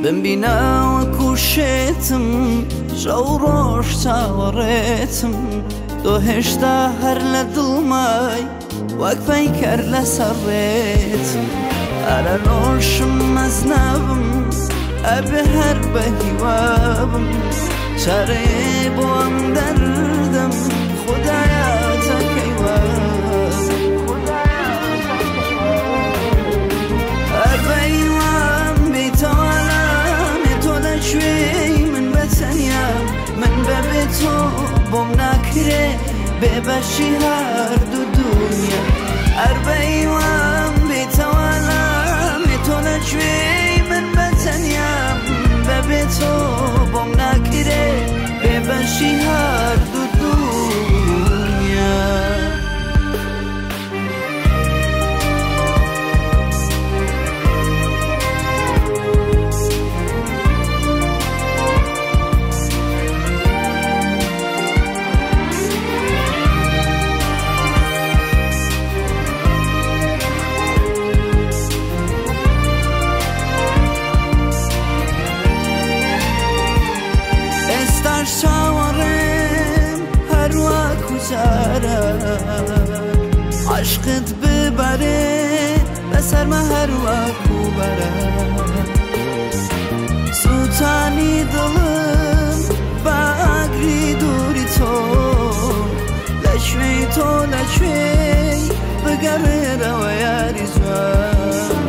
ببینەوەکو شێتم شەو ڕۆژ چاوەڕێتم تۆ هێشتا هەر لە دڵمای وەک پەیکەر لەسەر ڕێتم ئەرە ڕۆژم مەزنەبم ئەبێ هەر بە هیوابم چارەیێ بۆ ئەم دەردەم خودایە تەکەیوە ئەربەیوام بێتەوە لامێ تۆ لەکوێی من بەتەنیا من بەبێ تۆ بۆم ناکرێ بێبەشی هەردوو دنیا ئەربەیوام بێتەوە لامێ تۆ لەکوێی من بەتەنیا بەبێ تۆ بۆم ناکرێ بێبەشی هەردوو دنیا چاوەڕێم هەروەکو جارە عاشقت ببەرێ بەسەرمە هەروەکو بەرە سووتانی دڵم بە ئاگری دووری تۆ لەکوێی تۆ لەکوێی بگەڕێرەوە یاری جوان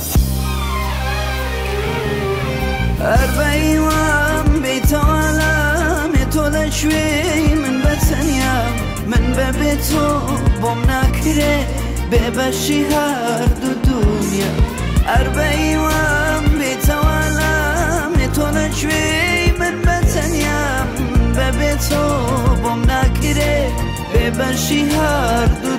ئەربەیوام بێتەوە تۆ لەکوێی من بەتەنیا من بەبێ تۆ بۆم ناکرێ بێبەشی هەردوو دنیا ئەربەیوام بێتەوە لامێ تۆ لەکوێی من بەتەنیا بەبێ تۆ بۆم ناکرێ بێبەشی هەردوو